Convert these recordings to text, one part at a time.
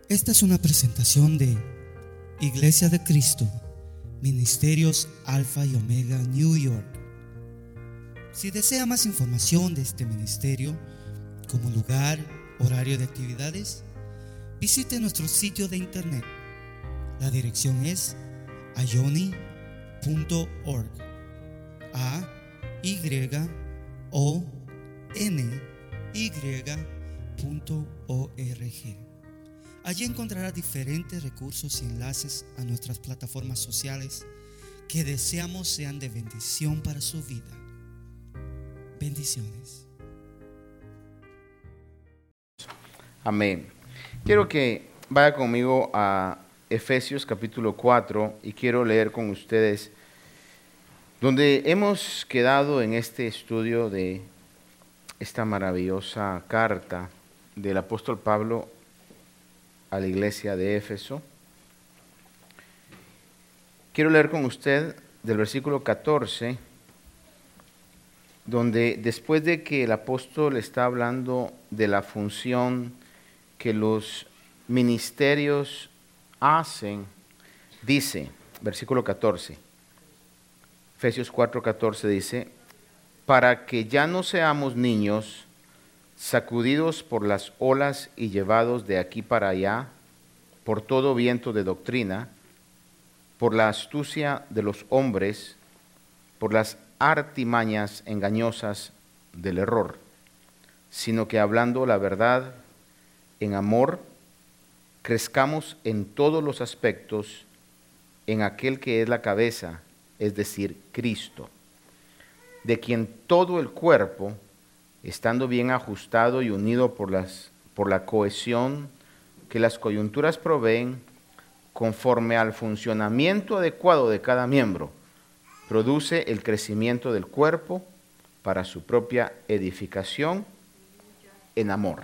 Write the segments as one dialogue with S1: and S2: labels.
S1: Esta es una presentación de Iglesia de Cristo, Ministerios Alfa y Omega, New York. Si desea más información de este ministerio, como lugar, horario de actividades, visite nuestro sitio de internet. La dirección es ayoni.org. ayony.org. Allí encontrará diferentes recursos y enlaces a nuestras plataformas sociales que deseamos sean de bendición para su vida. Bendiciones.
S2: Amén. Quiero que vaya conmigo a Efesios capítulo 4 y quiero leer con ustedes donde hemos quedado en este estudio de esta maravillosa carta del apóstol Pablo a la iglesia de Éfeso. Quiero leer con usted del versículo 14, donde después de que el apóstol está hablando de la función que los ministerios hacen, dice, versículo 14, Efesios 4:14 dice, para que ya no seamos niños, sacudidos por las olas y llevados de aquí para allá, por todo viento de doctrina, por la astucia de los hombres, por las artimañas engañosas del error, sino que hablando la verdad en amor, crezcamos en todos los aspectos en aquel que es la cabeza, es decir, Cristo, de quien todo el cuerpo, estando bien ajustado y unido por la cohesión que las coyunturas proveen, conforme al funcionamiento adecuado de cada miembro, produce el crecimiento del cuerpo para su propia edificación en amor.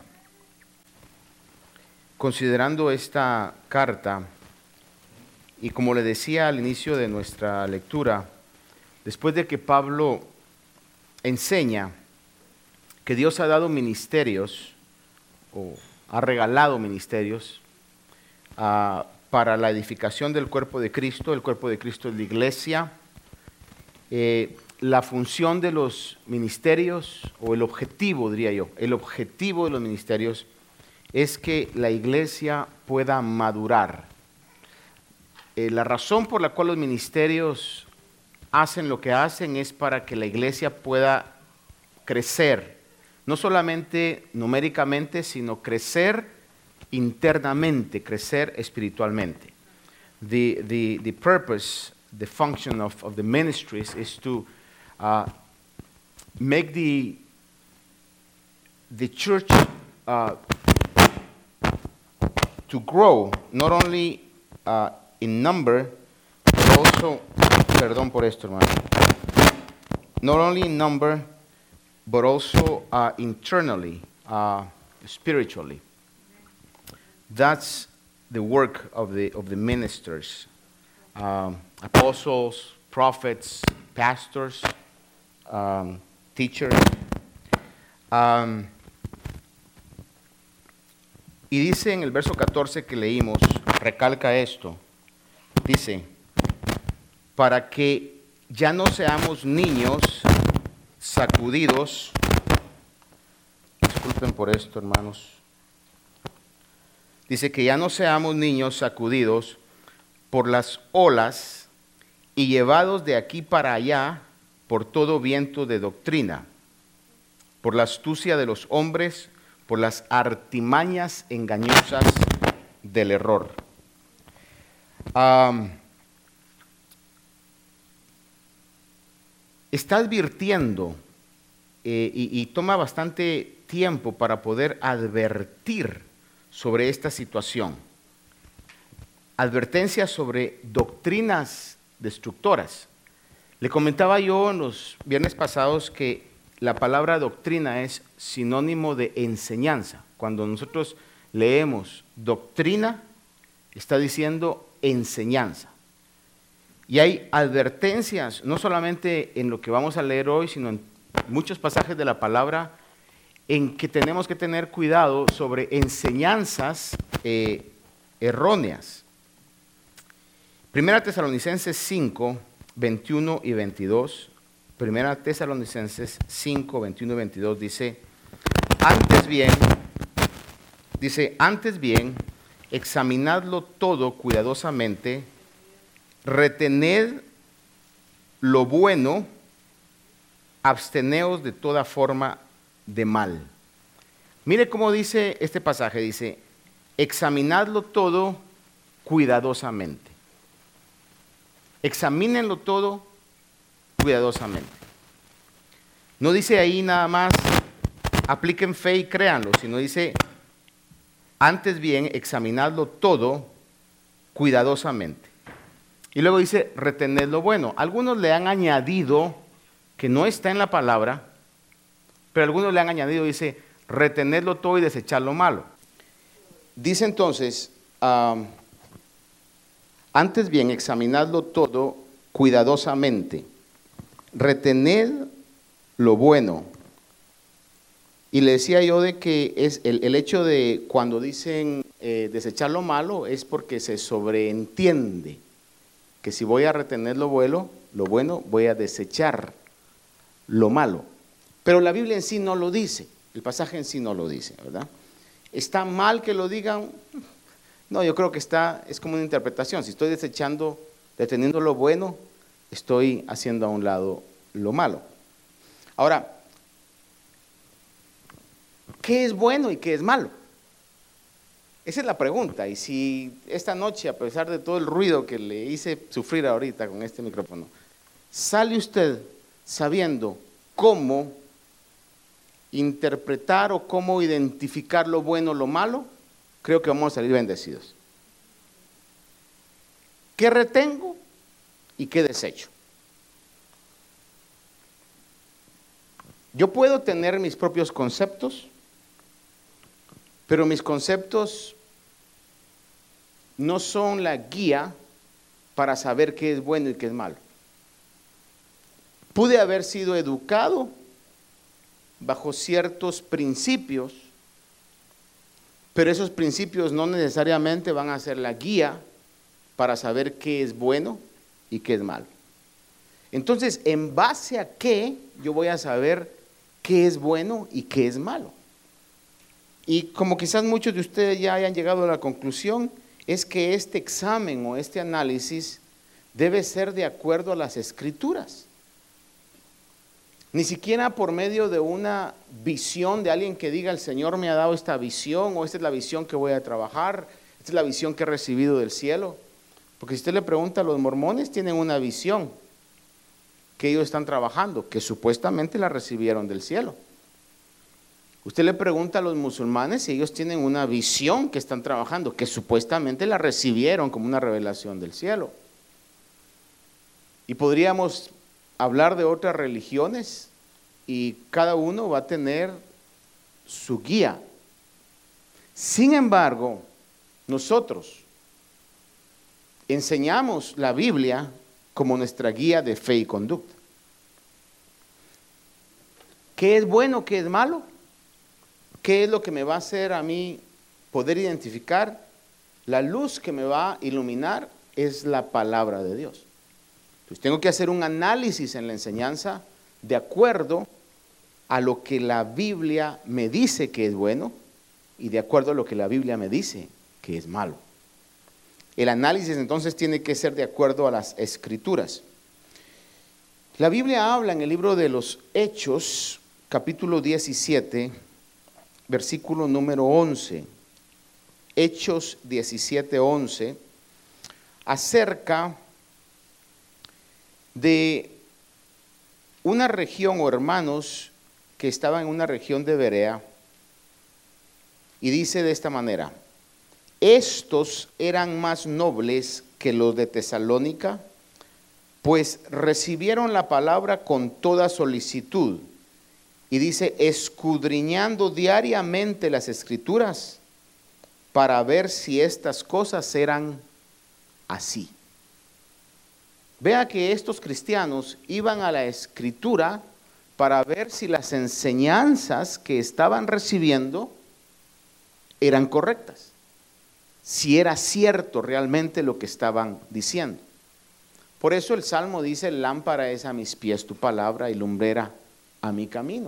S2: Considerando esta carta, y como le decía al inicio de nuestra lectura, después de que Pablo enseña que Dios ha dado ministerios, o ha regalado ministerios, para la edificación del cuerpo de Cristo. El cuerpo de Cristo es la iglesia. La función de los ministerios, o el objetivo, diría yo, el objetivo de los ministerios es que la iglesia pueda madurar. La razón por la cual los ministerios hacen lo que hacen es para que la iglesia pueda crecer, no solamente numéricamente, sino crecer internamente, crecer espiritualmente. The purpose, the function of the ministries is to make the church to grow, not only in number, but also, perdón por esto, hermano, not only in number, but also internally, spiritually. That's the work of the ministers, apostles, prophets, pastors, teachers. Y dice en el verso 14 que leímos, recalca esto, dice, para que ya no seamos niños sacudidos, disculpen por esto, hermanos, dice que ya no seamos niños sacudidos por las olas y llevados de aquí para allá por todo viento de doctrina, por la astucia de los hombres, por las artimañas engañosas del error. Está advirtiendo y toma bastante tiempo para poder advertir sobre esta situación. Advertencias sobre doctrinas destructoras. Le comentaba yo en los viernes pasados que la palabra doctrina es sinónimo de enseñanza. Cuando nosotros leemos doctrina, está diciendo enseñanza. Y hay advertencias, no solamente en lo que vamos a leer hoy, sino en muchos pasajes de la palabra, en que tenemos que tener cuidado sobre enseñanzas erróneas. Primera Tesalonicenses 5, 21 y 22. Primera Tesalonicenses 5, 21 y 22 dice, antes bien, examinadlo todo cuidadosamente, retened lo bueno, absteneos de toda forma de mal. Mire cómo dice este pasaje, dice, examinadlo todo cuidadosamente. Examínenlo todo cuidadosamente. No dice ahí nada más, apliquen fe y créanlo, sino dice, antes bien, examinadlo todo cuidadosamente. Y luego dice, retened lo bueno. Algunos le han añadido, que no está en la palabra, pero algunos le han añadido, dice, retenedlo todo y desechar lo malo. Dice entonces, antes bien, examinadlo todo cuidadosamente, retened lo bueno. Y le decía yo de que es el hecho de cuando dicen desechar lo malo es porque se sobreentiende que si voy a retener lo bueno, voy a desechar lo malo. Pero la Biblia en sí no lo dice, el pasaje en sí no lo dice, ¿verdad? ¿Está mal que lo digan? No, yo creo que es como una interpretación. Si estoy deteniendo lo bueno, estoy haciendo a un lado lo malo. Ahora, ¿qué es bueno y qué es malo? Esa es la pregunta. Y si esta noche, a pesar de todo el ruido que le hice sufrir ahorita con este micrófono, sale usted sabiendo cómo interpretar o cómo identificar lo bueno o lo malo, creo que vamos a salir bendecidos. ¿Qué retengo y qué desecho? Yo puedo tener mis propios conceptos, pero mis conceptos no son la guía para saber qué es bueno y qué es malo. Pude haber sido educado bajo ciertos principios, pero esos principios no necesariamente van a ser la guía para saber qué es bueno y qué es malo. Entonces, ¿en base a qué yo voy a saber qué es bueno y qué es malo? Y como quizás muchos de ustedes ya hayan llegado a la conclusión, es que este examen o este análisis debe ser de acuerdo a las Escrituras. Ni siquiera por medio de una visión de alguien que diga, el Señor me ha dado esta visión, o esta es la visión que voy a trabajar, esta es la visión que he recibido del cielo. Porque si usted le pregunta a los mormones, tienen una visión que ellos están trabajando, que supuestamente la recibieron del cielo. Usted le pregunta a los musulmanes y ellos tienen una visión que están trabajando, que supuestamente la recibieron como una revelación del cielo. Y podríamos hablar de otras religiones y cada uno va a tener su guía. Sin embargo, nosotros enseñamos la Biblia como nuestra guía de fe y conducta. ¿Qué es bueno, qué es malo? ¿Qué es lo que me va a hacer a mí poder identificar? La luz que me va a iluminar es la palabra de Dios. Entonces tengo que hacer un análisis en la enseñanza de acuerdo a lo que la Biblia me dice que es bueno y de acuerdo a lo que la Biblia me dice que es malo. El análisis entonces tiene que ser de acuerdo a las Escrituras. La Biblia habla en el libro de los Hechos, capítulo 17, versículo número 11. Hechos 17, 11, acerca de una región o hermanos que estaban en una región de Berea, y dice de esta manera: estos eran más nobles que los de Tesalónica, pues recibieron la palabra con toda solicitud. Y dice, escudriñando diariamente las Escrituras para ver si estas cosas eran así. Vea que estos cristianos iban a la Escritura para ver si las enseñanzas que estaban recibiendo eran correctas. si era cierto realmente lo que estaban diciendo. Por eso el Salmo dice: lámpara es a mis pies tu palabra y lumbrera a mi camino.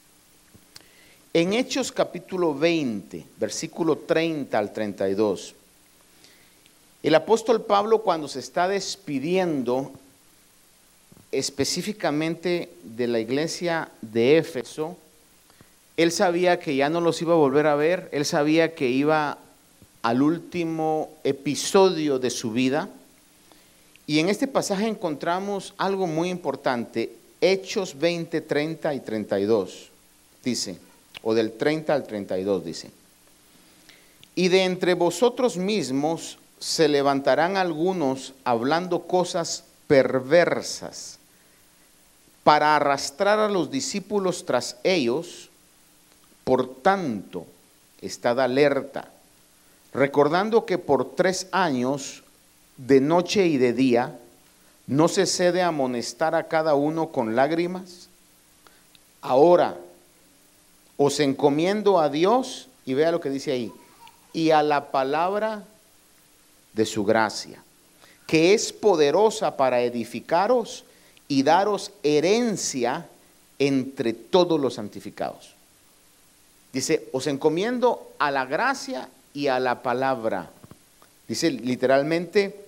S2: En Hechos capítulo 20, versículo 30 al 32, el apóstol Pablo, cuando se está despidiendo específicamente de la iglesia de Éfeso, él sabía que ya no los iba a volver a ver, él sabía que iba al último episodio de su vida. Y en este pasaje encontramos algo muy importante. Hechos 20, 30 y 32 dice, o del 30 al 32 dice: y de entre vosotros mismos se levantarán algunos hablando cosas perversas para arrastrar a los discípulos tras ellos. Por tanto, estad alerta, recordando que por 3 años, de noche y de día, no cesé de amonestar a cada uno con lágrimas. Ahora os encomiendo a Dios, y vea lo que dice ahí, y a la palabra de su gracia, que es poderosa para edificaros y daros herencia entre todos los santificados. Dice, os encomiendo a la gracia y a la palabra. Dice literalmente,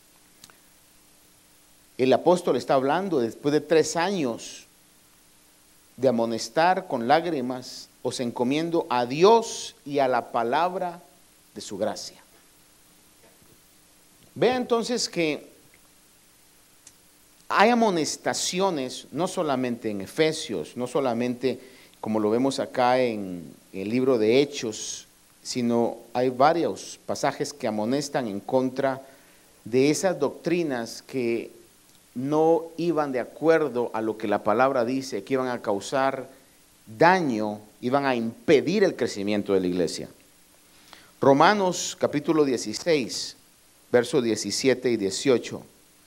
S2: el apóstol está hablando después de 3 años de amonestar con lágrimas: os encomiendo a Dios y a la palabra de su gracia. Vea entonces que hay amonestaciones, no solamente en Efesios, no solamente como lo vemos acá en el libro de Hechos, sino hay varios pasajes que amonestan en contra de esas doctrinas que no iban de acuerdo a lo que la palabra dice, que iban a causar daño, iban a impedir el crecimiento de la iglesia. Romanos capítulo 16, versos 17 y 18,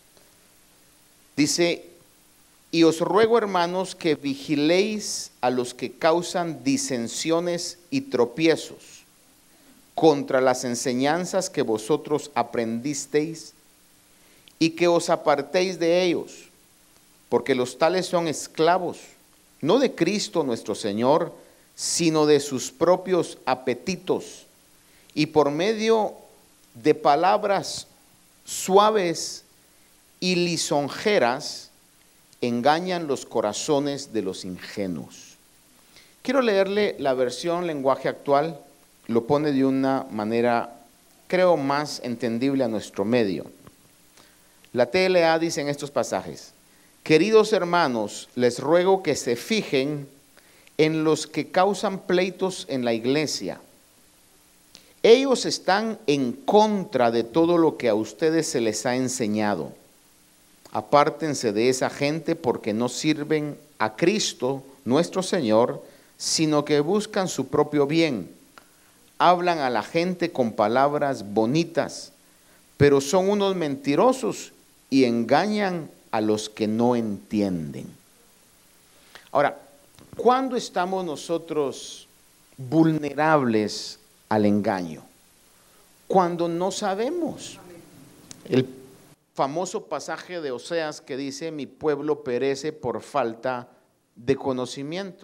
S2: dice: y os ruego, hermanos, que vigiléis a los que causan disensiones y tropiezos contra las enseñanzas que vosotros aprendisteis, y que os apartéis de ellos, porque los tales son esclavos, no de Cristo nuestro Señor, sino de sus propios apetitos, y por medio de palabras suaves y lisonjeras engañan los corazones de los ingenuos. Quiero leerle la versión lenguaje actual, lo pone de una manera, creo, más entendible a nuestro medio. La TLA dice en estos pasajes: queridos hermanos, les ruego que se fijen en los que causan pleitos en la iglesia. Ellos están en contra de todo lo que a ustedes se les ha enseñado. Apártense de esa gente, porque no sirven a Cristo nuestro Señor, sino que buscan su propio bien. Hablan a la gente con palabras bonitas, pero son unos mentirosos y engañan a los que no entienden. Ahora, ¿cuándo estamos nosotros vulnerables al engaño? Cuando no sabemos. El famoso pasaje de Oseas que dice: mi pueblo perece por falta de conocimiento.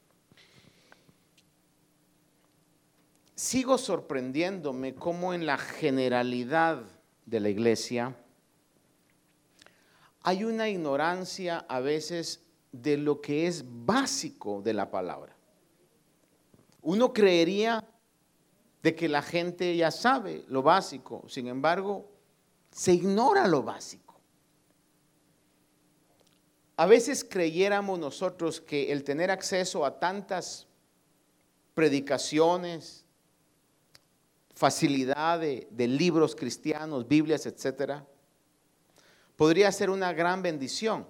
S2: Sigo sorprendiéndome cómo en la generalidad de la iglesia hay una ignorancia a veces de lo que es básico de la palabra. Uno creería de que la gente ya sabe lo básico, sin embargo, se ignora lo básico. A veces creyéramos nosotros que el tener acceso a tantas predicaciones, facilidad de libros cristianos, Biblias, etcétera, podría ser una gran bendición.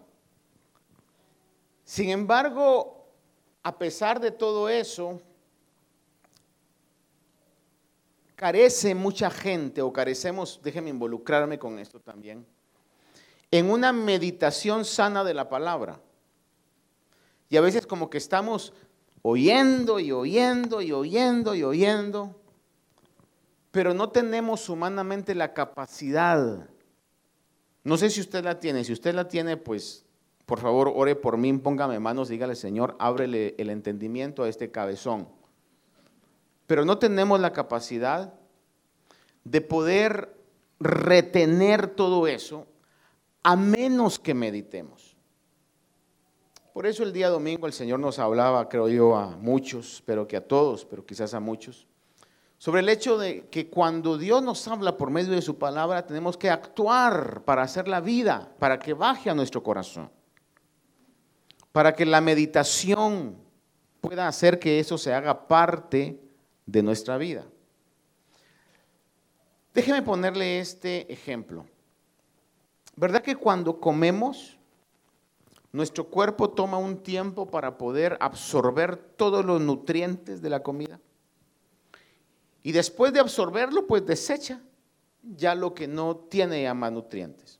S2: Sin embargo, a pesar de todo eso, carece mucha gente, o carecemos, déjenme involucrarme con esto también, en una meditación sana de la palabra. Y a veces como que estamos oyendo y oyendo y oyendo y oyendo, pero no tenemos humanamente la capacidad. No sé si usted la tiene. Si usted la tiene, pues por favor ore por mí, póngame manos, dígale: Señor, ábrele el entendimiento a este cabezón. Pero no tenemos la capacidad de poder retener todo eso a menos que meditemos. Por eso el día domingo el Señor nos hablaba, creo yo, a muchos, pero que a todos, pero quizás a muchos, sobre el hecho de que cuando Dios nos habla por medio de su palabra, tenemos que actuar para hacer la vida, para que baje a nuestro corazón, para que la meditación pueda hacer que eso se haga parte de nuestra vida. Déjeme ponerle este ejemplo. ¿Verdad que cuando comemos, nuestro cuerpo toma un tiempo para poder absorber todos los nutrientes de la comida? Y después de absorberlo, pues desecha ya lo que no tiene ya más nutrientes.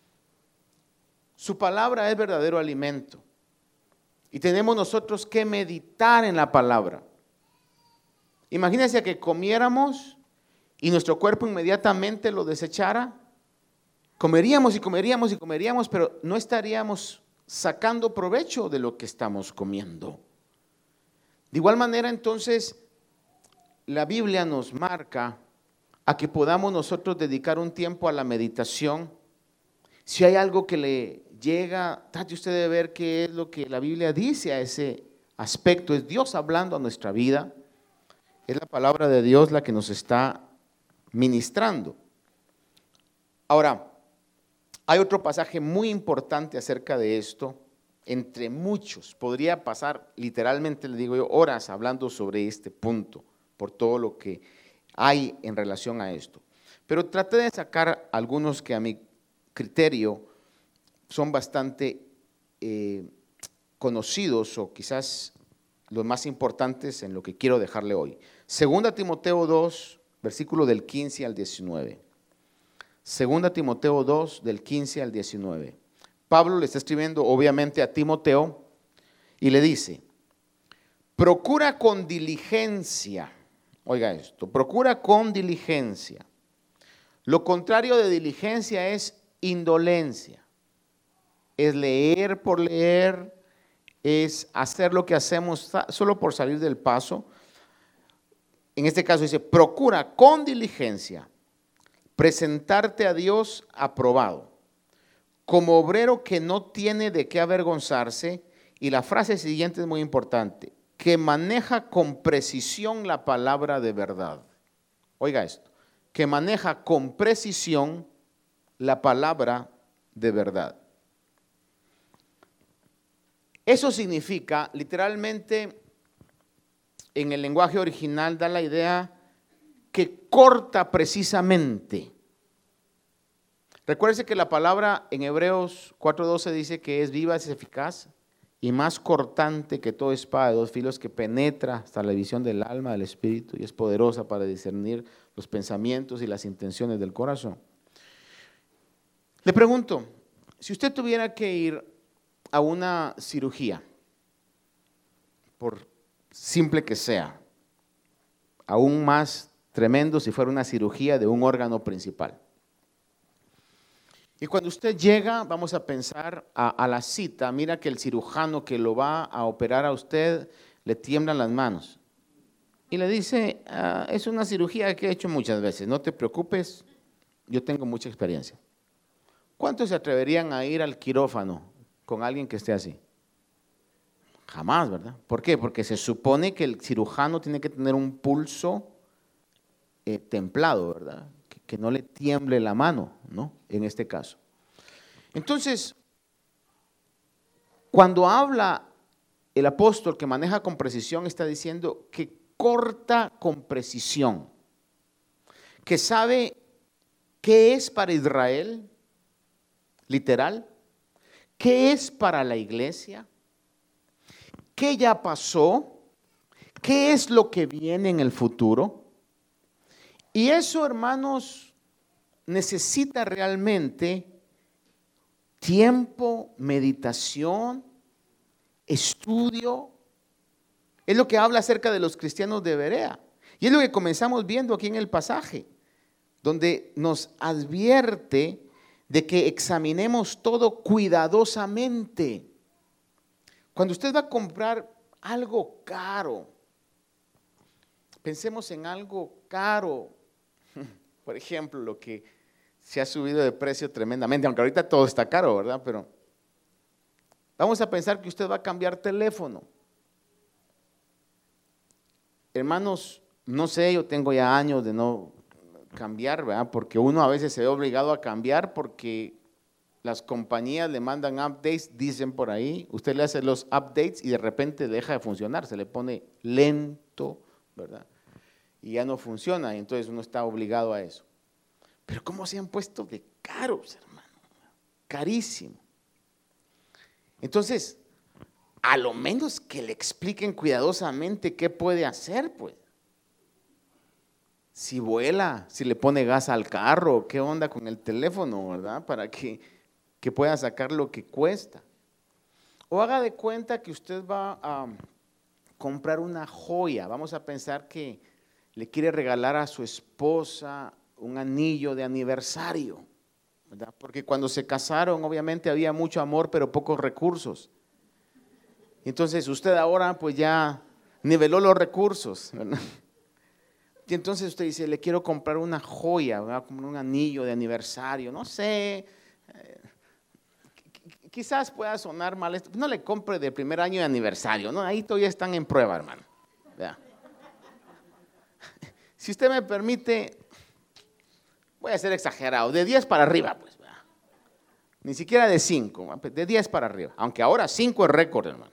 S2: Su palabra es verdadero alimento. Y tenemos nosotros que meditar en la palabra. Imagínense que comiéramos y nuestro cuerpo inmediatamente lo desechara. Comeríamos y comeríamos y comeríamos, pero no estaríamos sacando provecho de lo que estamos comiendo. De igual manera, entonces, la Biblia nos marca a que podamos nosotros dedicar un tiempo a la meditación. Si hay algo que le llega, trate usted de ver qué es lo que la Biblia dice a ese aspecto. Es Dios hablando a nuestra vida. Es la palabra de Dios la que nos está ministrando. Ahora, hay otro pasaje muy importante acerca de esto, entre muchos. Podría pasar literalmente, le digo yo, horas hablando sobre este punto, por todo lo que hay en relación a esto. Pero traté de sacar algunos que a mi criterio son bastante conocidos o quizás los más importantes en lo que quiero dejarle hoy. Segunda Timoteo 2, versículo del 15 al 19. Segunda Timoteo 2, del 15 al 19. Pablo le está escribiendo obviamente a Timoteo y le dice: procura con diligencia, oiga esto, procura con diligencia. Lo contrario de diligencia es indolencia. Es leer por leer, es hacer lo que hacemos solo por salir del paso. En este caso dice: procura con diligencia presentarte a Dios aprobado, como obrero que no tiene de qué avergonzarse. Y la frase siguiente es muy importante: que maneja con precisión la palabra de verdad. Oiga esto, que maneja con precisión la palabra de verdad. Eso significa, literalmente, en el lenguaje original da la idea que corta precisamente. Recuérdese que la palabra en Hebreos 4:12 dice que es viva, es eficaz y más cortante que toda espada de dos filos, que penetra hasta la división del alma, del espíritu, y es poderosa para discernir los pensamientos y las intenciones del corazón. Le pregunto, si usted tuviera que ir a una cirugía, por simple que sea, aún más tremendo si fuera una cirugía de un órgano principal. Y cuando usted llega, vamos a pensar a la cita, mira que el cirujano que lo va a operar a usted le tiemblan las manos. Y le dice: es una cirugía que he hecho muchas veces, no te preocupes, yo tengo mucha experiencia. ¿Cuántos se atreverían a ir al quirófano con alguien que esté así? Jamás, ¿verdad? ¿Por qué? Porque se supone que el cirujano tiene que tener un pulso templado, ¿verdad? Que no le tiemble la mano, ¿no? En este caso. Entonces, cuando habla el apóstol que maneja con precisión, está diciendo que corta con precisión, que sabe qué es para Israel, literal, qué es para la iglesia, qué ya pasó, qué es lo que viene en el futuro. Y eso, hermanos, necesita realmente tiempo, meditación, estudio. Es lo que habla acerca de los cristianos de Berea. Y es lo que comenzamos viendo aquí en el pasaje, donde nos advierte de que examinemos todo cuidadosamente. Cuando usted va a comprar algo caro, pensemos en algo caro. Por ejemplo, lo que se ha subido de precio tremendamente, aunque ahorita todo está caro, ¿verdad? Pero vamos a pensar que usted va a cambiar teléfono. Hermanos, no sé, yo tengo ya años de no cambiar, ¿verdad? Porque uno a veces se ve obligado a cambiar porque las compañías le mandan updates, dicen por ahí, usted le hace los updates y de repente deja de funcionar, se le pone lento, ¿verdad? Y ya no funciona, y entonces uno está obligado a eso. Pero ¿cómo se han puesto de caros, hermano? Carísimo. Entonces, a lo menos que le expliquen cuidadosamente qué puede hacer, pues. Si vuela, si le pone gas al carro, qué onda con el teléfono, ¿verdad? Para que pueda sacar lo que cuesta. O haga de cuenta que usted va a comprar una joya. Vamos a pensar que le quiere regalar a su esposa un anillo de aniversario, ¿verdad? Porque cuando se casaron obviamente había mucho amor pero pocos recursos. Entonces usted ahora pues ya niveló los recursos, ¿verdad? Y entonces usted dice, le quiero comprar una joya, ¿verdad? Como un anillo de aniversario, no sé, quizás pueda sonar mal esto, no le compre de primer año de aniversario, ¿no? Ahí todavía están en prueba, hermano, ¿verdad? Si usted me permite, voy a ser exagerado, de 10 para arriba, pues, ¿verdad? Ni siquiera de 5, de 10 para arriba, aunque ahora 5 es récord, hermano.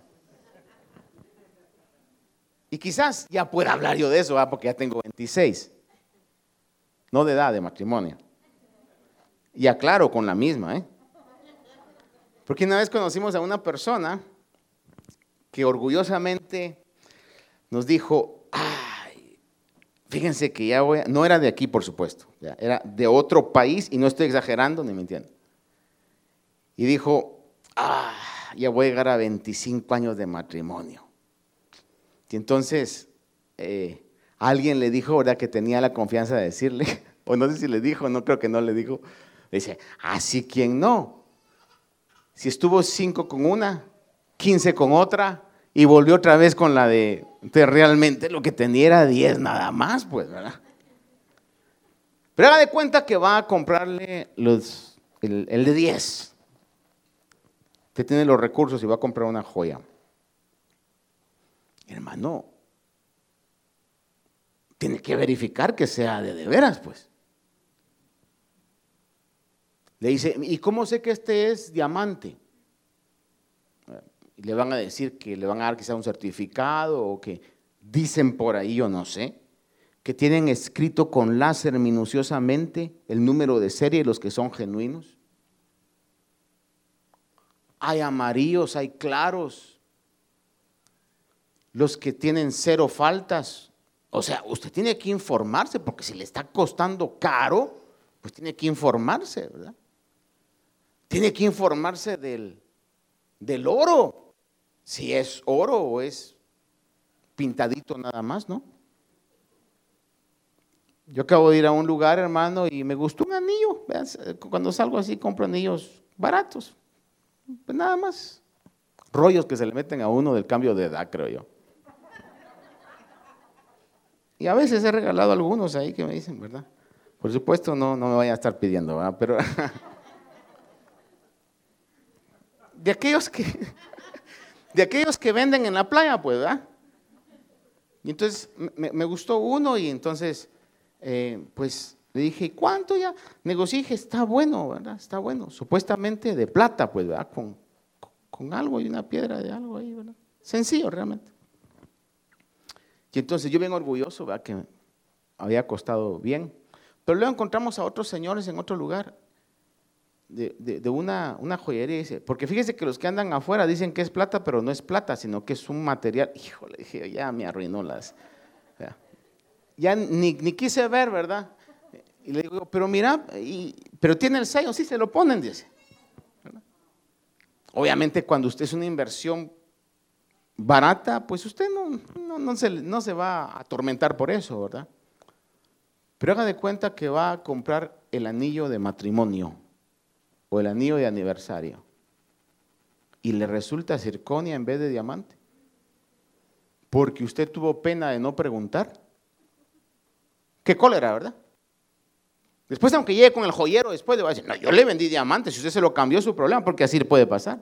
S2: Y quizás ya pueda hablar yo de eso, ¿verdad? Porque ya tengo 26, no de edad de matrimonio. Y aclaro con la misma, porque una vez conocimos a una persona que orgullosamente nos dijo, fíjense que ya no era de aquí, por supuesto, ya era de otro país y no estoy exagerando ni mintiendo. Y dijo, ya voy a llegar a 25 años de matrimonio. Y entonces alguien le dijo, ¿verdad? Que tenía la confianza de decirle, o no sé si le dijo, no creo que no le dijo, le dice, así quien no. Si estuvo 5 con una, 15 con otra y volvió otra vez con la de, entonces realmente lo que tenía era 10 nada más, pues, ¿verdad? Pero haga de cuenta que va a comprarle el de 10. Usted tiene los recursos y va a comprar una joya. Hermano, tiene que verificar que sea de veras, pues. Le dice, ¿y cómo sé que este es diamante? Y le van a decir que le van a dar quizá un certificado o que dicen por ahí, yo no sé, que tienen escrito con láser minuciosamente el número de serie, los que son genuinos. Hay amarillos, hay claros. Los que tienen 0 faltas, o sea, usted tiene que informarse, porque si le está costando caro, pues tiene que informarse, ¿verdad? Tiene que informarse del oro, si es oro o es pintadito nada más, ¿no? Yo acabo de ir a un lugar, hermano, y me gustó un anillo. Cuando salgo así, compro anillos baratos, pues nada más. Rollos que se le meten a uno del cambio de edad, creo yo. Y a veces he regalado algunos ahí que me dicen, ¿verdad? Por supuesto no me vayan a estar pidiendo, ¿verdad? Pero de aquellos que venden en la playa, pues, ¿verdad? Y entonces me gustó uno y entonces, pues, le dije, ¿cuánto ya? Negocié y dije, está bueno, ¿verdad? Está bueno. Supuestamente de plata, pues, ¿verdad? Con algo y una piedra de algo ahí, ¿verdad? Sencillo, realmente. Y entonces yo bien orgulloso, ¿verdad? Que había costado bien. Pero luego encontramos a otros señores en otro lugar de una joyería, dice, porque fíjese que los que andan afuera dicen que es plata, pero no es plata, sino que es un material. Híjole, dije, ya me arruinó ya ni quise ver, ¿verdad? Y le digo, pero mira, pero tiene el sello, sí, se lo ponen, dice. ¿Verdad? Obviamente cuando usted es una inversión barata, pues usted no se va a atormentar por eso, ¿verdad? Pero haga de cuenta que va a comprar el anillo de matrimonio o el anillo de aniversario y le resulta circonia en vez de diamante, porque usted tuvo pena de no preguntar. Qué cólera, ¿verdad? Después, aunque llegue con el joyero, después le va a decir, no, yo le vendí diamante, si usted se lo cambió es su problema, porque así le puede pasar.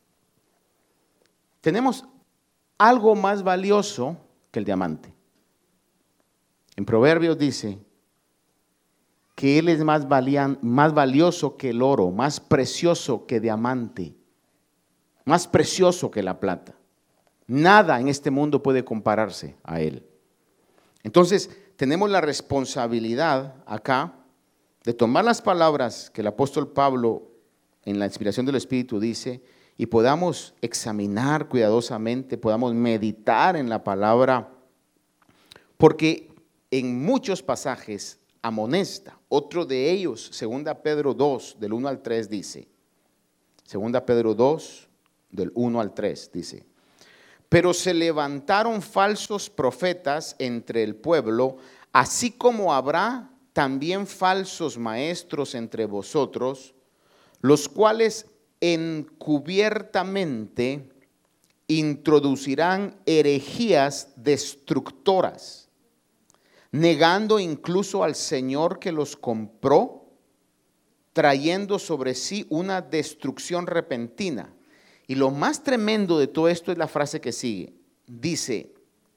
S2: Tenemos algo más valioso que el diamante. En Proverbios dice que Él es más valioso que el oro, más precioso que diamante, más precioso que la plata. Nada en este mundo puede compararse a Él. Entonces, tenemos la responsabilidad acá de tomar las palabras que el apóstol Pablo en la inspiración del Espíritu dice y podamos examinar cuidadosamente, podamos meditar en la palabra, porque en muchos pasajes amonesta. Otro de ellos, 2 Pedro 2, del 1 al 3 dice, 2 Pedro 2, del 1 al 3 dice, pero se levantaron falsos profetas entre el pueblo, así como habrá también falsos maestros entre vosotros, los cuales encubiertamente introducirán herejías destructoras, negando incluso al Señor que los compró, trayendo sobre sí una destrucción repentina. Y lo más tremendo de todo esto es la frase que sigue. Dice,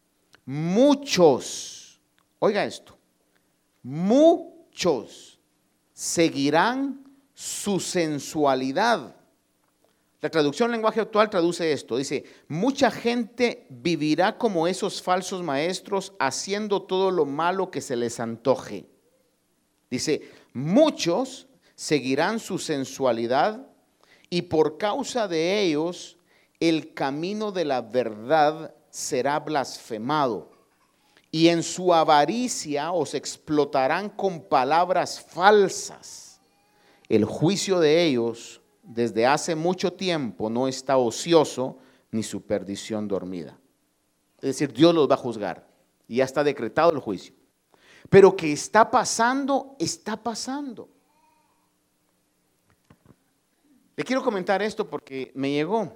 S2: muchos, oiga esto, muchos seguirán su sensualidad. La traducción lenguaje actual traduce esto, dice, mucha gente vivirá como esos falsos maestros haciendo todo lo malo que se les antoje. Dice, muchos seguirán su sensualidad y por causa de ellos el camino de la verdad será blasfemado. Y en su avaricia os explotarán con palabras falsas. El juicio de ellos desde hace mucho tiempo no está ocioso ni su perdición dormida. Es decir, Dios los va a juzgar y ya está decretado el juicio. Pero que está pasando, está pasando. Le quiero comentar esto porque me llegó.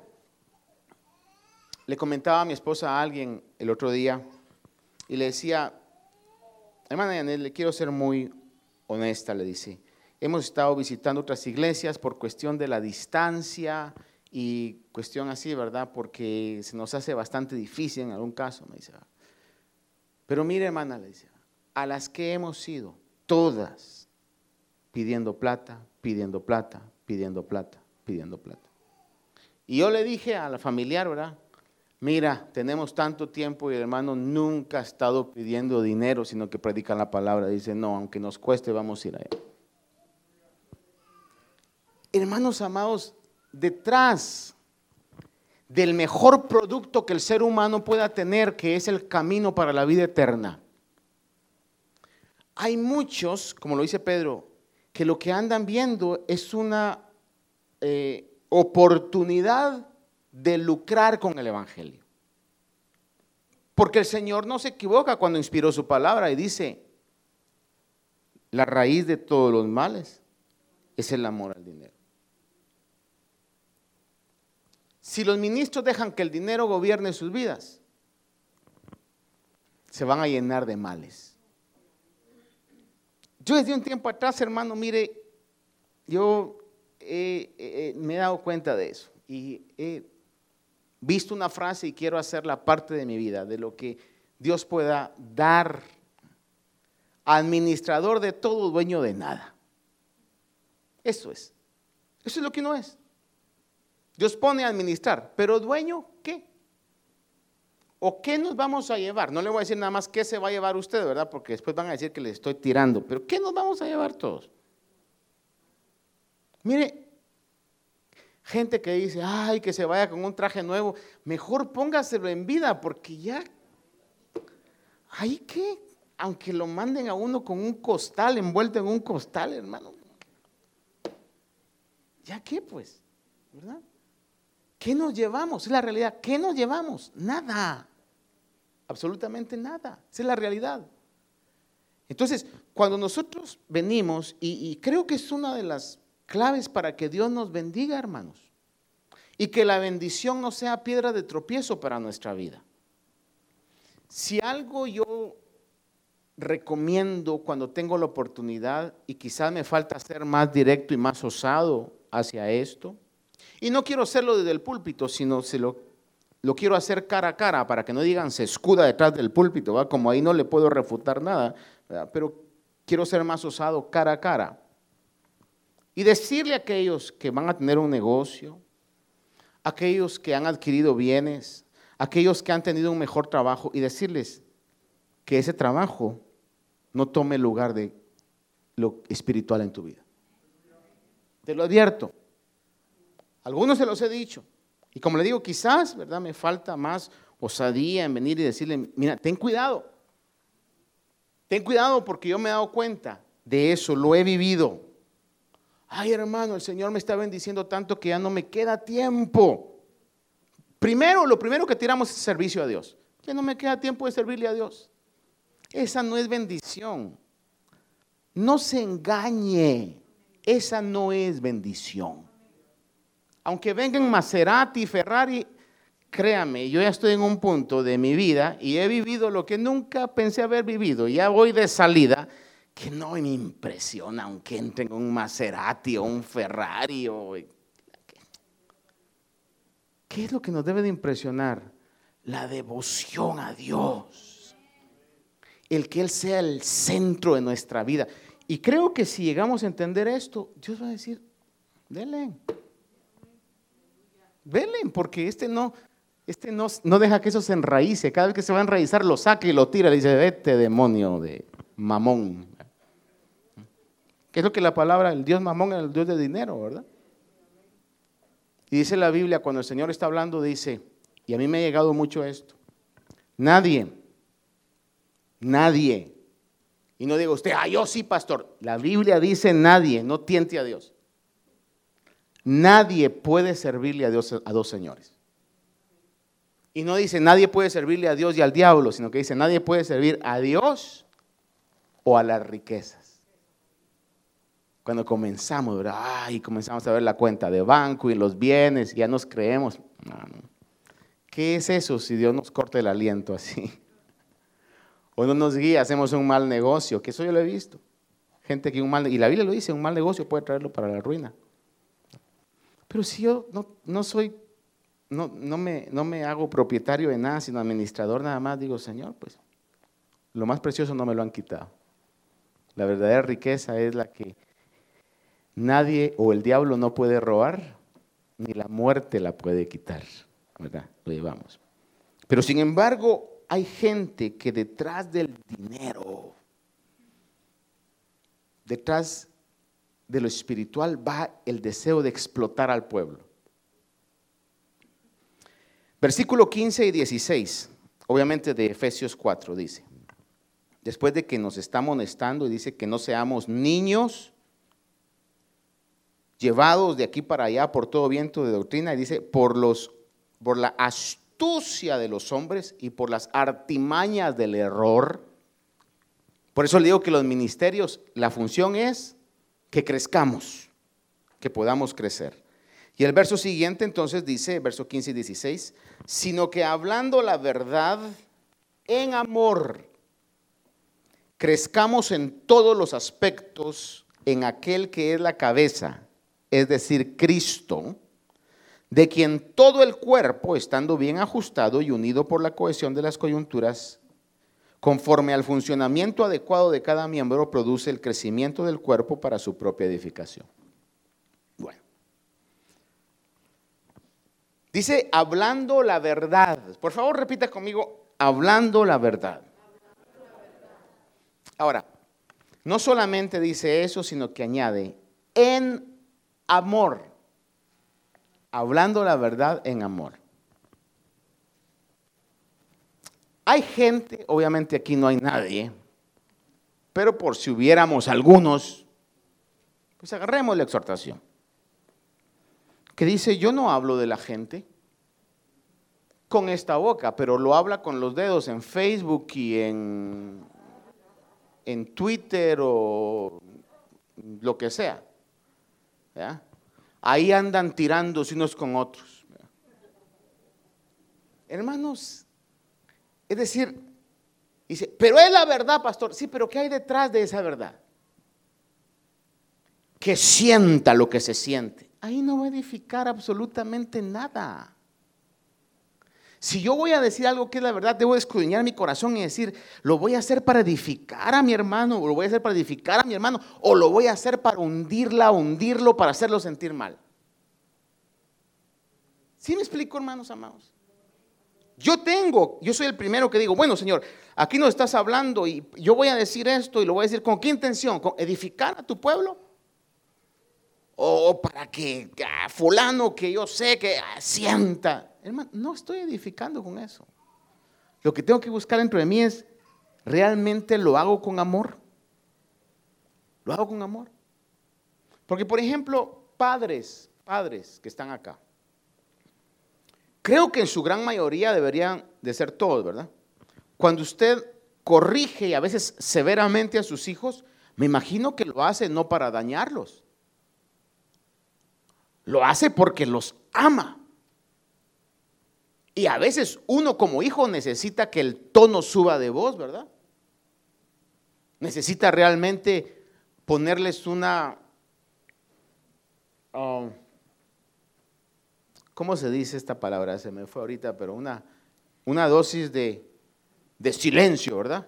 S2: Le comentaba a mi esposa a alguien el otro día y le decía, hermana Yanel, le quiero ser muy honesta, le dice. Hemos estado visitando otras iglesias por cuestión de la distancia y cuestión así, ¿verdad? Porque se nos hace bastante difícil en algún caso, me dice. Pero mire, hermana, le dice, a las que hemos ido, todas pidiendo plata, pidiendo plata, pidiendo plata, pidiendo plata. Y yo le dije a la familiar, ¿verdad? Mira, tenemos tanto tiempo y el hermano nunca ha estado pidiendo dinero, sino que predican la palabra. Dice, no, aunque nos cueste, vamos a ir allá. Hermanos amados, detrás del mejor producto que el ser humano pueda tener, que es el camino para la vida eterna, hay muchos, como lo dice Pedro, que lo que andan viendo es una oportunidad de lucrar con el evangelio. Porque el Señor no se equivoca cuando inspiró su palabra y dice, la raíz de todos los males es el amor al dinero. Si los ministros dejan que el dinero gobierne sus vidas, se van a llenar de males. Yo desde un tiempo atrás, hermano, mire, yo me he dado cuenta de eso y he visto una frase y quiero hacerla parte de mi vida, de lo que Dios pueda dar, administrador de todo, dueño de nada. Eso es lo que uno es. Dios pone a administrar, pero dueño, ¿qué? ¿O qué nos vamos a llevar? No le voy a decir nada más qué se va a llevar usted, ¿verdad? Porque después van a decir que le estoy tirando, pero ¿qué nos vamos a llevar todos? Mire, gente que dice, ay, que se vaya con un traje nuevo, mejor póngaselo en vida, porque ya, ay, ¿qué? Aunque lo manden a uno con un costal, envuelto en un costal, hermano, ¿ya qué pues? ¿Verdad? ¿Qué nos llevamos? Es la realidad. ¿Qué nos llevamos? Nada. Absolutamente nada. Esa es la realidad. Entonces, cuando nosotros venimos, y creo que es una de las claves para que Dios nos bendiga, hermanos, y que la bendición no sea piedra de tropiezo para nuestra vida. Si algo yo recomiendo cuando tengo la oportunidad, y quizás me falta ser más directo y más osado hacia esto, y no quiero hacerlo desde el púlpito, sino lo quiero hacer cara a cara, para que no digan se escuda detrás del púlpito, ¿va? Como ahí no le puedo refutar nada, ¿verdad? Pero quiero ser más osado cara a cara. Y decirle a aquellos que van a tener un negocio, aquellos que han adquirido bienes, aquellos que han tenido un mejor trabajo, y decirles que ese trabajo no tome lugar de lo espiritual en tu vida. Te lo advierto. Algunos se los he dicho. Y como le digo, quizás, ¿verdad?, me falta más osadía en venir y decirle, mira, ten cuidado. Ten cuidado porque yo me he dado cuenta de eso, lo he vivido. Ay, hermano, el Señor me está bendiciendo tanto que ya no me queda tiempo. Lo primero que tiramos es servicio a Dios. Ya no me queda tiempo de servirle a Dios. Esa no es bendición. No se engañe. Esa no es bendición. Aunque vengan Maserati, Ferrari, créame, yo ya estoy en un punto de mi vida y he vivido lo que nunca pensé haber vivido. Ya voy de salida, que no me impresiona aunque entren un Maserati o un Ferrari. ¿Qué es lo que nos debe de impresionar? La devoción a Dios. El que Él sea el centro de nuestra vida. Y creo que si llegamos a entender esto, Dios va a decir, denle. Velen, porque este no deja que eso se enraíce. Cada vez que se va a enraizar lo saca y lo tira. Le dice, vete demonio de Mamón. ¿Qué es lo que la palabra, el Dios Mamón es el Dios de dinero, verdad? Y dice la Biblia, cuando el Señor está hablando, dice, y a mí me ha llegado mucho esto, nadie, y no diga usted, yo sí, pastor. La Biblia dice nadie, no tiente a Dios. Nadie puede servirle a Dios a dos señores. Y no dice nadie puede servirle a Dios y al diablo, sino que dice nadie puede servir a Dios o a las riquezas. Cuando comenzamos, ¿verdad? Y comenzamos a ver la cuenta de banco y los bienes, ya nos creemos. No. ¿Qué es eso si Dios nos corta el aliento así? O no nos guía, hacemos un mal negocio, que eso yo lo he visto. Gente que y la Biblia lo dice, un mal negocio puede traerlo para la ruina. Pero si yo no me hago propietario de nada, sino administrador nada más, digo, Señor, pues lo más precioso no me lo han quitado. La verdadera riqueza es la que nadie o el diablo no puede robar, ni la muerte la puede quitar, ¿verdad? Lo llevamos. Pero sin embargo, hay gente que detrás del dinero, detrás de lo espiritual va el deseo de explotar al pueblo. Versículo 15 y 16, obviamente de Efesios 4 dice, después de que nos está amonestando y dice que no seamos niños llevados de aquí para allá por todo viento de doctrina, y dice por la astucia de los hombres y por las artimañas del error. Por eso le digo que los ministerios, la función es que crezcamos, que podamos crecer. Y el verso siguiente entonces dice, verso 15 y 16, sino que hablando la verdad en amor, crezcamos en todos los aspectos en aquel que es la cabeza, es decir, Cristo, de quien todo el cuerpo, estando bien ajustado y unido por la cohesión de las coyunturas, conforme al funcionamiento adecuado de cada miembro, produce el crecimiento del cuerpo para su propia edificación. Bueno. Dice, hablando la verdad. Por favor, repita conmigo, hablando la verdad. Ahora, no solamente dice eso, sino que añade, en amor. Hablando la verdad en amor. Hay gente, obviamente aquí no hay nadie, pero por si hubiéramos algunos, pues agarremos la exhortación. Que dice, yo no hablo de la gente, con esta boca, pero lo habla con los dedos en Facebook y en Twitter o lo que sea. ¿Ya? Ahí andan tirándose unos con otros. ¿Ya? Hermanos, es decir, dice, pero es la verdad, pastor. Sí, pero ¿qué hay detrás de esa verdad? Que sienta lo que se siente. Ahí no va a edificar absolutamente nada. Si yo voy a decir algo que es la verdad, debo escudriñar mi corazón y decir, lo voy a hacer para edificar a mi hermano, o lo voy a hacer para edificar a mi hermano, o lo voy a hacer para hundirlo, para hacerlo sentir mal. ¿Sí me explico, hermanos amados? Yo soy el primero que digo, bueno, Señor, aquí nos estás hablando y yo voy a decir esto y lo voy a decir ¿con qué intención? ¿Con edificar a tu pueblo? O para que fulano que yo sé que sienta. Hermano, no estoy edificando con eso. Lo que tengo que buscar dentro de mí es, ¿realmente lo hago con amor? ¿Lo hago con amor? Porque, por ejemplo, padres que están acá, creo que en su gran mayoría deberían de ser todos, ¿verdad? Cuando usted corrige y a veces severamente a sus hijos, me imagino que lo hace no para dañarlos. Lo hace porque los ama. Y a veces uno como hijo necesita que el tono suba de voz, ¿verdad? Necesita realmente ponerles una, ¿cómo se dice esta palabra? Se me fue ahorita, pero una dosis de silencio, ¿verdad?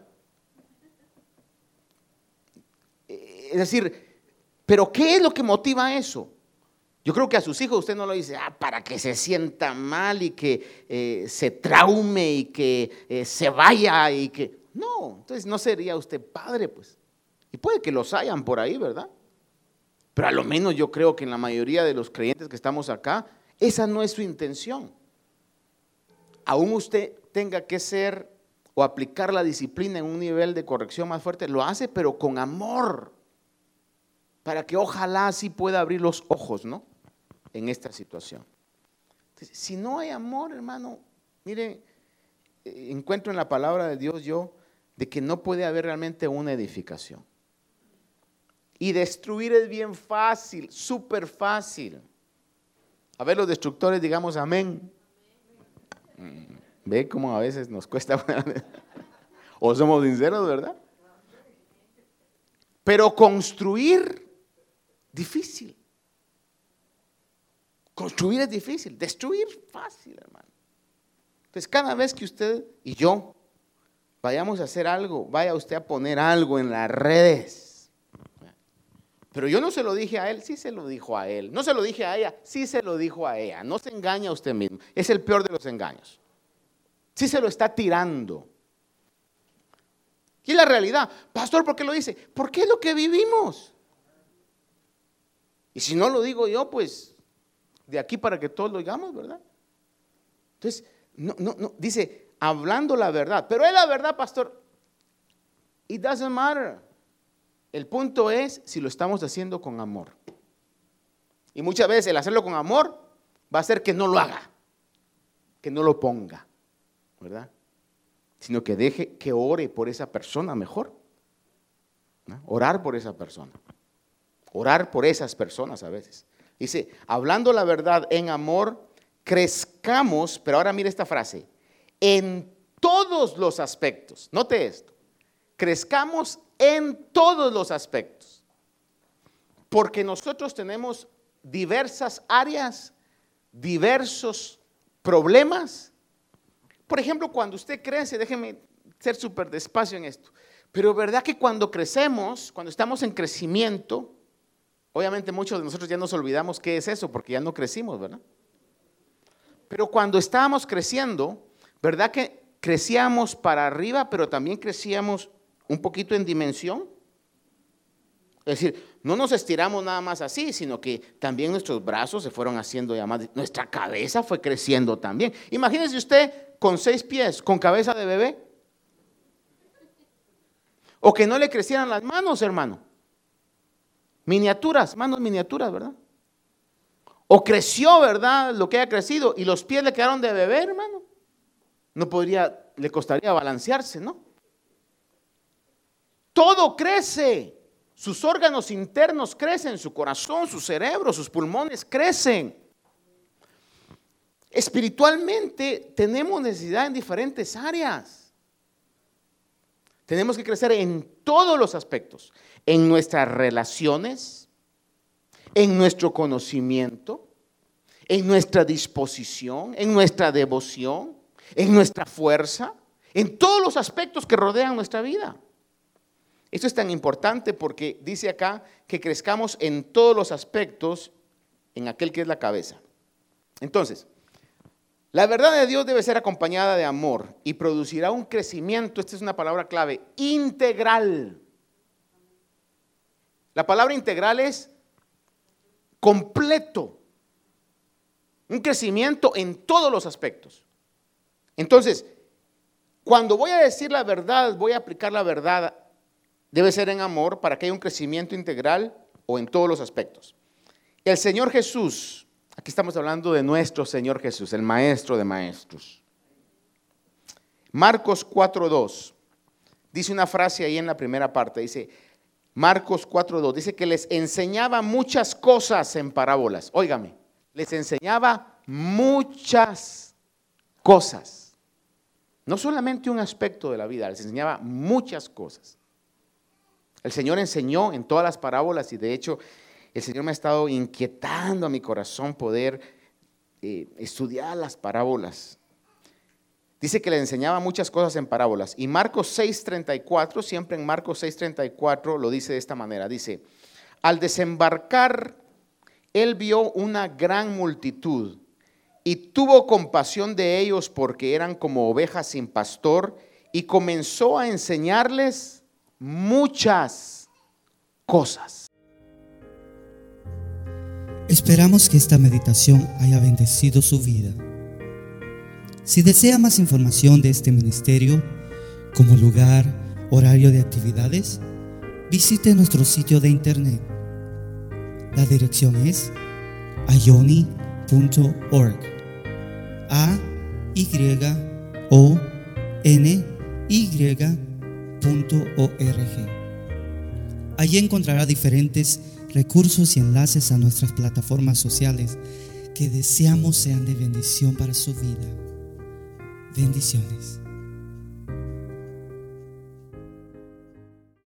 S2: Es decir, ¿pero qué es lo que motiva eso? Yo creo que a sus hijos usted no lo dice para que se sienta mal y que se traume y que se vaya y que… No, entonces no sería usted padre, pues. Y puede que los hayan por ahí, ¿verdad? Pero a lo menos yo creo que en la mayoría de los creyentes que estamos acá, esa no es su intención. Aún usted tenga que ser o aplicar la disciplina en un nivel de corrección más fuerte, lo hace pero con amor, para que ojalá así pueda abrir los ojos, ¿no? En esta situación. Entonces, si no hay amor, hermano, mire, encuentro en la palabra de Dios yo de que no puede haber realmente una edificación. Y destruir es bien fácil, súper fácil. A ver, los destructores, digamos amén. ¿Ve cómo a veces nos cuesta? O somos sinceros, ¿verdad? Pero construir, difícil. Construir es difícil, destruir fácil, hermano. Entonces, cada vez que usted y yo vayamos a hacer algo, vaya usted a poner algo en las redes. Pero yo no se lo dije a él, sí se lo dijo a él. No se lo dije a ella, sí se lo dijo a ella. No se engaña a usted mismo, es el peor de los engaños. Sí se lo está tirando. Y la realidad, pastor, ¿por qué lo dice? Porque es lo que vivimos. Y si no lo digo yo, pues de aquí para que todos lo oigamos, ¿verdad? Entonces, no, dice, hablando la verdad. Pero es la verdad, pastor. It doesn't matter. El punto es si lo estamos haciendo con amor. Y muchas veces el hacerlo con amor va a hacer que no lo haga, que no lo ponga, ¿verdad? Sino que deje que ore por esa persona mejor, ¿no? Orar por esa persona. Orar por esas personas a veces. Dice, hablando la verdad en amor, crezcamos, pero ahora mire esta frase, en todos los aspectos. Note esto, crezcamos en todos los aspectos. Porque nosotros tenemos diversas áreas, diversos problemas. Por ejemplo, cuando usted crece, déjeme ser súper despacio en esto, pero verdad que cuando crecemos, cuando estamos en crecimiento, obviamente muchos de nosotros ya nos olvidamos qué es eso, porque ya no crecimos, ¿verdad? Pero cuando estábamos creciendo, ¿verdad que crecíamos para arriba, pero también crecíamos un poquito en dimensión? Es decir, no nos estiramos nada más así, sino que también nuestros brazos se fueron haciendo ya más, nuestra cabeza fue creciendo también. Imagínese usted con 6 pies, con cabeza de bebé. O que no le crecieran las manos, hermano. Miniaturas, manos miniaturas, ¿verdad? O creció, ¿verdad? Lo que haya crecido y los pies le quedaron de bebé, hermano. le costaría balancearse, ¿no? Todo crece. Sus órganos internos crecen, su corazón, su cerebro, sus pulmones crecen. Espiritualmente tenemos necesidad en diferentes áreas. Tenemos que crecer en todos los aspectos, en nuestras relaciones, en nuestro conocimiento, en nuestra disposición, en nuestra devoción, en nuestra fuerza, en todos los aspectos que rodean nuestra vida. Esto es tan importante porque dice acá que crezcamos en todos los aspectos en aquel que es la cabeza. Entonces, la verdad de Dios debe ser acompañada de amor y producirá un crecimiento, esta es una palabra clave, integral. La palabra integral es completo, un crecimiento en todos los aspectos. Entonces, cuando voy a decir la verdad, voy a aplicar la verdad, debe ser en amor para que haya un crecimiento integral o en todos los aspectos. El Señor Jesús, aquí estamos hablando de nuestro Señor Jesús, el Maestro de Maestros. Marcos 4:2, dice una frase ahí en la primera parte, dice Marcos 4:2, dice que les enseñaba muchas cosas en parábolas. Óigame, les enseñaba muchas cosas. No solamente un aspecto de la vida, les enseñaba muchas cosas. El Señor enseñó en todas las parábolas y de hecho el Señor me ha estado inquietando a mi corazón poder estudiar las parábolas. Dice que le enseñaba muchas cosas en parábolas. Y Marcos 6:34, siempre en Marcos 6:34 lo dice de esta manera. Dice, al desembarcar, él vio una gran multitud y tuvo compasión de ellos porque eran como ovejas sin pastor y comenzó a enseñarles muchas cosas.
S1: Esperamos que esta meditación haya bendecido su vida. Si desea más información de este ministerio, como lugar, horario de actividades, visite nuestro sitio de internet. La dirección es ayoni.org. AYONY.org. Allí encontrará diferentes recursos y enlaces a nuestras plataformas sociales que deseamos sean de bendición para su vida. Bendiciones.